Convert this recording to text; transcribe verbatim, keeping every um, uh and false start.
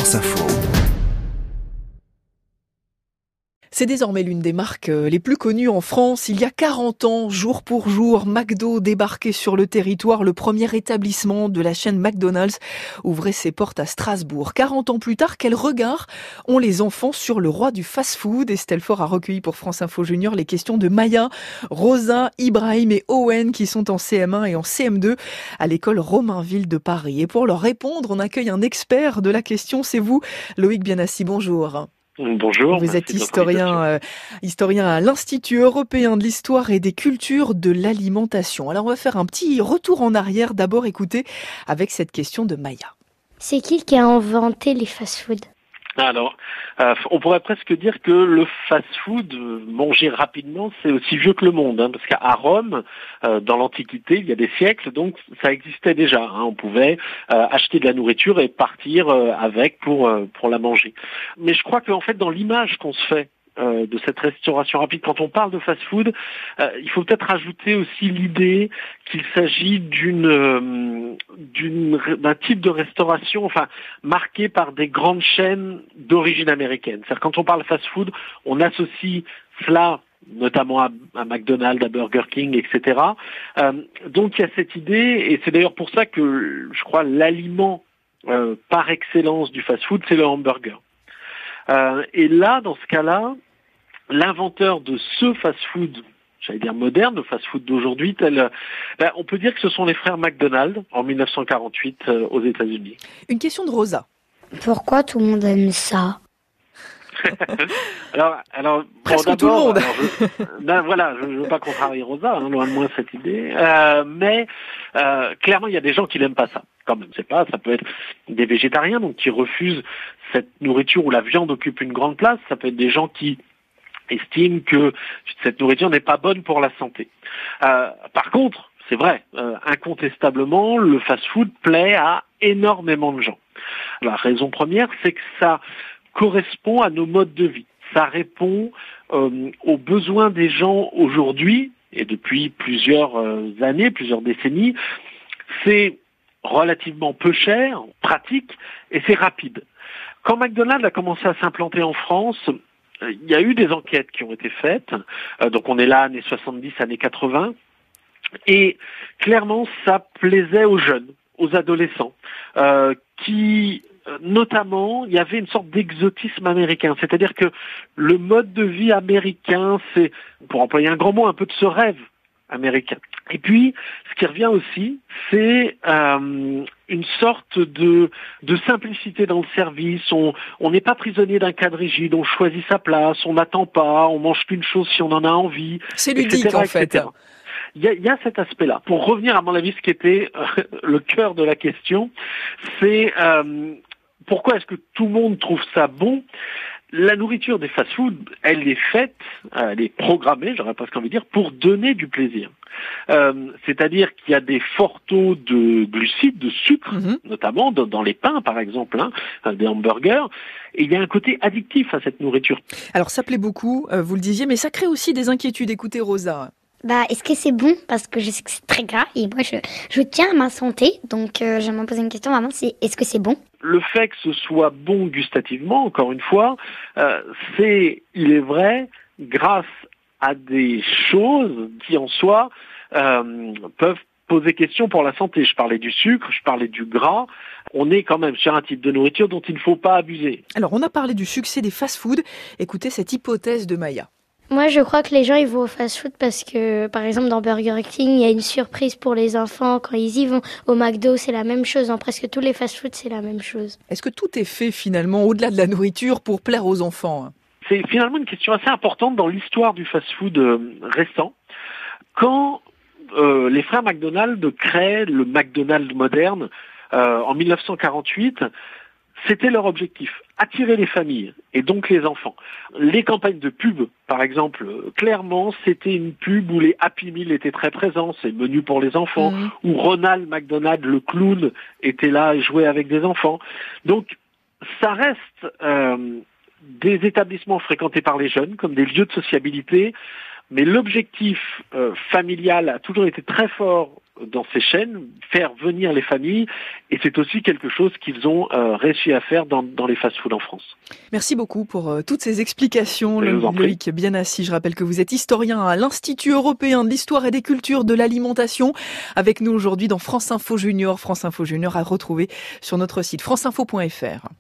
France Info. C'est désormais l'une des marques les plus connues en France. Il y a quarante ans, jour pour jour, McDo débarquait sur le territoire. Le premier établissement de la chaîne McDonald's ouvrait ses portes à Strasbourg. quarante ans plus tard, quel regard ont les enfants sur le roi du fast-food? Estelle Faure a recueilli pour France Info Junior les questions de Maya, Rosa, Ibrahim et Owen qui sont en C M un et en C M deux à l'école Romainville de Paris. Et pour leur répondre, on accueille un expert de la question. C'est vous, Loïc Bianassi. Bonjour. Bonjour. Vous êtes historien, euh, historien à l'Institut européen de l'histoire et des cultures de l'alimentation. Alors on va faire un petit retour en arrière. D'abord écoutez avec cette question de Maya. C'est qui qui a inventé les fast-foods ? Alors, euh, on pourrait presque dire que le fast-food, euh, manger rapidement, c'est aussi vieux que le monde, hein, parce qu'à Rome, euh, dans l'Antiquité, il y a des siècles, donc ça existait déjà. Hein, on pouvait euh, acheter de la nourriture et partir euh, avec pour euh, pour la manger. Mais je crois qu'en fait, dans l'image qu'on se fait euh, de cette restauration rapide, quand on parle de fast-food, euh, il faut peut-être rajouter aussi l'idée qu'il s'agit d'une, euh, d'une d'un type de restauration, enfin marqué par des grandes chaînes d'origine américaine. C'est-à-dire quand on parle fast-food, on associe cela notamment à, à McDonald's, à Burger King, et cetera. Euh, donc il y a cette idée, et c'est d'ailleurs pour ça que je crois l'aliment euh, par excellence du fast-food, c'est le hamburger. Euh, et là, dans ce cas-là, l'inventeur de ce fast-food, j'allais dire moderne, le fast-food d'aujourd'hui, tel, ben, on peut dire que ce sont les frères McDonald en dix-neuf cent quarante-huit euh, aux États-Unis. Une question de Rosa. Pourquoi tout le monde aime ça ? alors, alors presque bon, tout le monde. Alors, je, ben, voilà, je ne veux pas contrarier Rosa, hein, loin de moi cette idée, euh, mais euh, clairement il y a des gens qui n'aiment pas ça. Quand même, c'est pas, ça peut être des végétariens donc qui refusent cette nourriture où la viande occupe une grande place. Ça peut être des gens qui estiment que cette nourriture n'est pas bonne pour la santé. Euh, par contre, c'est vrai, euh, incontestablement, le fast-food plaît à énormément de gens. La raison première, c'est que ça correspond à nos modes de vie. Ça répond euh, aux besoins des gens aujourd'hui, et depuis plusieurs euh, années, plusieurs décennies. C'est relativement peu cher, pratique, et c'est rapide. Quand McDonald's a commencé à s'implanter en France, il y a eu des enquêtes qui ont été faites, euh, donc on est là années soixante-dix, années quatre-vingts, et clairement ça plaisait aux jeunes, aux adolescents, euh, qui notamment, il y avait une sorte d'exotisme américain, c'est-à-dire que le mode de vie américain, c'est, pour employer un grand mot, un peu de ce rêve américain. Et puis, ce qui revient aussi, c'est euh, une sorte de, de simplicité dans le service. On on n'est pas prisonnier d'un cadre rigide, on choisit sa place, on n'attend pas, on mange qu'une chose si on en a envie. C'est ludique, et cetera, en fait. Il y, a, il y a cet aspect-là. Pour revenir, à mon avis, ce qui était euh, le cœur de la question, c'est euh, pourquoi est-ce que tout le monde trouve ça bon ? La nourriture des fast-foods, elle est faite, elle est programmée, j'aurais presque envie de dire, pour donner du plaisir. Euh, c'est-à-dire qu'il y a des forts taux de glucides, de sucre, mmh. notamment dans, dans les pains, par exemple, hein, des hamburgers, et il y a un côté addictif à cette nourriture. Alors ça plaît beaucoup, euh, vous le disiez, mais ça crée aussi des inquiétudes. Écoutez, Rosa. Bah, est-ce que c'est bon ? Parce que je sais que c'est très gras et moi, je, je tiens à ma santé. Donc, euh, j'aimerais poser une question vraiment, c'est est-ce que c'est bon ? Le fait que ce soit bon gustativement, encore une fois, euh, c'est, il est vrai, grâce à des choses qui, en soi, euh, peuvent poser question pour la santé. Je parlais du sucre, je parlais du gras. On est quand même sur un type de nourriture dont il ne faut pas abuser. Alors, on a parlé du succès des fast-foods. Écoutez cette hypothèse de Maya. Moi, je crois que les gens, ils vont au fast-food parce que, par exemple, dans Burger King, il y a une surprise pour les enfants. Quand ils y vont au McDo, c'est la même chose. Dans presque tous les fast-foods, c'est la même chose. Est-ce que tout est fait, finalement, au-delà de la nourriture, pour plaire aux enfants ? C'est finalement une question assez importante dans l'histoire du fast-food euh, récent. Quand euh, les frères McDonald créent le McDonald's moderne euh, en dix-neuf cent quarante-huit, c'était leur objectif, attirer les familles et donc les enfants. Les campagnes de pub, par exemple, clairement, c'était une pub où les Happy Meal étaient très présents, c'est menu pour les enfants, mmh. où Ronald McDonald, le clown, était là et jouait avec des enfants. Donc, ça reste euh, des établissements fréquentés par les jeunes, comme des lieux de sociabilité, mais l'objectif euh, familial a toujours été très fort dans ces chaînes, faire venir les familles, et c'est aussi quelque chose qu'ils ont euh, réussi à faire dans, dans les fast-foods en France. Merci beaucoup pour euh, toutes ces explications, Loïc Bianassi. Je rappelle que vous êtes historien à l'Institut européen de l'histoire et des cultures de l'alimentation, avec nous aujourd'hui dans France Info Junior. France Info Junior à retrouver sur notre site franceinfo point fr.